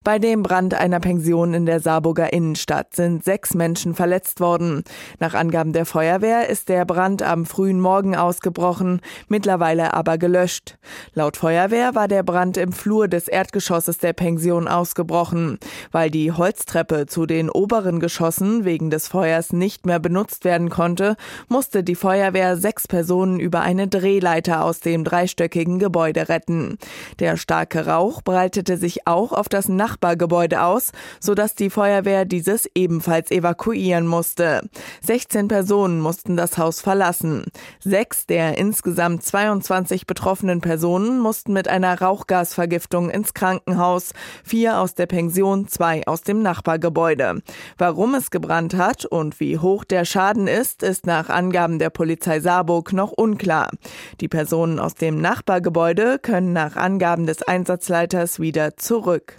Bei dem Brand einer Pension in der Saarburger Innenstadt sind 6 Menschen verletzt worden. Nach Angaben der Feuerwehr ist der Brand am frühen Morgen ausgebrochen, mittlerweile aber gelöscht. Laut Feuerwehr war der Brand im Flur des Erdgeschosses der Pension ausgebrochen. Weil die Holztreppe zu den oberen Geschossen wegen des Feuers nicht mehr benutzt werden konnte, musste die Feuerwehr 6 Personen über eine Drehleiter aus dem dreistöckigen Gebäude retten. Der starke Rauch breitete sich auch auf das Nachbargebäude aus, sodass die Feuerwehr dieses ebenfalls evakuieren musste. 16 Personen mussten das Haus verlassen. 6 der insgesamt 22 betroffenen Personen mussten mit einer Rauchgasvergiftung ins Krankenhaus, 4 aus der Pension, 2 aus dem Nachbargebäude. Warum es gebrannt hat und wie hoch der Schaden ist nach Angaben der Polizei Saarburg noch unklar. Die Personen aus dem Nachbargebäude können nach Angaben des Einsatzleiters wieder zurück.